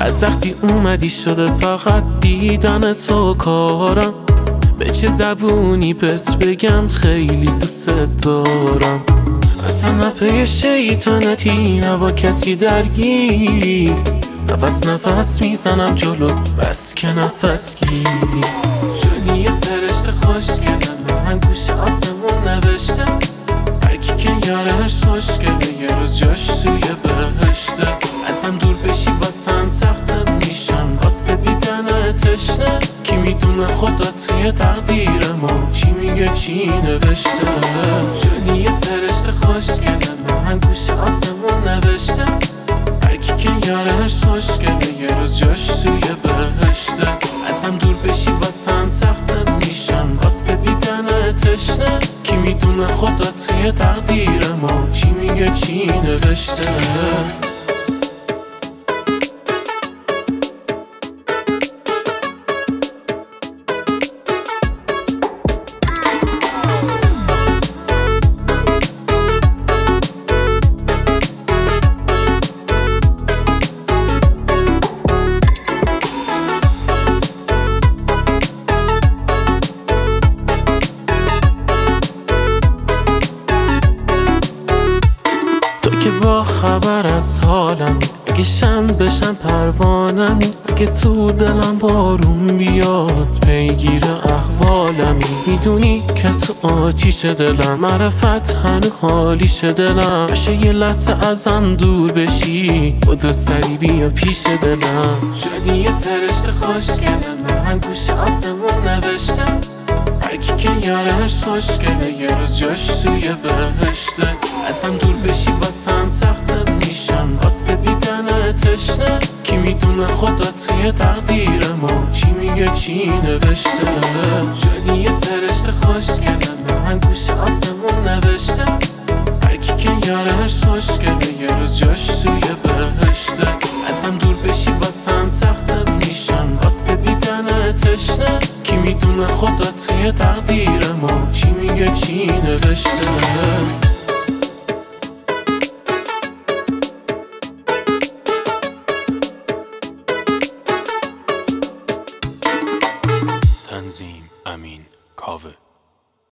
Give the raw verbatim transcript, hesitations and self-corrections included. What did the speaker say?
از وقتی اومدی شده فقط دیدن تو کارم. به چه زبونی بهت بگم خیلی دوست دارم. اصلا نه پی شیطنتی نه با کسی درگیری، نفس نفس میزنم جلو بس که نفس گیری. شدی یه فرشته خوشگله من گوش آسمون نوشته، هرکی که یارش خوشگله یه روز جاش توی بهشته. ازم دور بشی واسم سخته میشم واسه دیدن تشنه. کی میدونه خدا توی تقدیر ما چی میگه چی نوشته. شدی یه فرشته خوشگله من گوش آسمون نوشته، هرکی که یارش خوشگله یه روز جاش توی بهشته. ازم دور بشی واسم سخته میشم واسه دیدن تشنه. کی میدونه خدا توی تقدیر ما چی میگه چی نوشته. که با خبر از حالم، اگه شم بشم پروانمی، اگه تو دلم بارون بیاد پیگیر احوالمی. میدونی که تو آتیش دلم معرفت هنو حالیش دلم. باشه یه لحظه ازم دور بشی بودو سری بیا پیش دلم. شدی یه فرشته خوشگله من گوش آسمون نوشتم، هرکی که یارش خوشگله یه روز جاش توی بهشته. ازم دور بشی واسم سخته میشم واسه دیدن تشنه. کی میدونه خدا توی تقدیر ما چی میگه چی نوشته. شدی یه فرشته خوشگله من گوش آسمون نوشته، هرکی که یارش خوشگله یه روز جاش توی بهشته. ازم دور بشی واسم سخته میشم واسه دیدن تشنه. کی میدونه خدا توی تقدیر ما چی میگه چی نوشته.